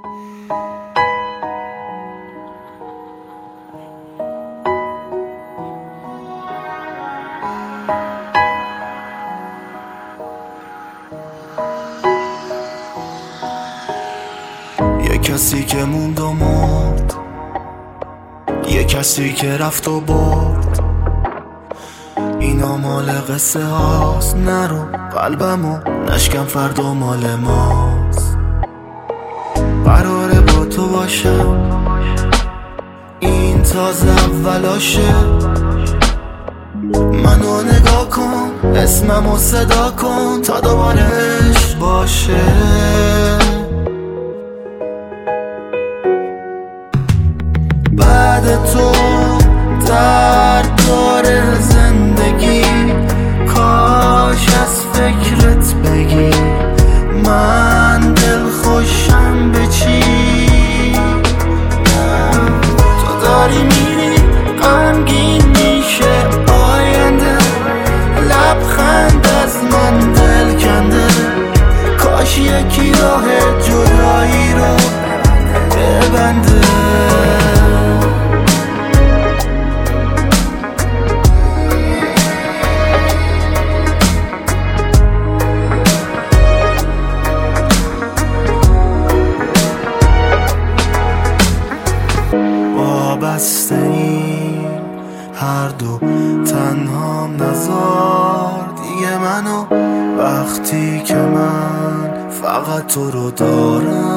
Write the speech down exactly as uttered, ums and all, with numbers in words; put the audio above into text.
یه کسی که موند و مرد، یه کسی که رفت و برد. اینا مال قصه هاست، نرو قلبمو نشکن، فردا مال ماست. قراره با تو باشم، این تازه اولاشه. منو نگاه کن، اسممو صدا کن تا دوباره عشق باشه. بعد تو درد داره زندگی، کاش از فکرت بگی من دل خوشم به چی. تو داری میری غمگین میشه آینده، لبخند از من دل کنده. کاش یکی راه جدایی رو ببنده. وابسته ایم هر دو، تنها نذار دیگه منو، وقتی که من فقط تو رو دارم.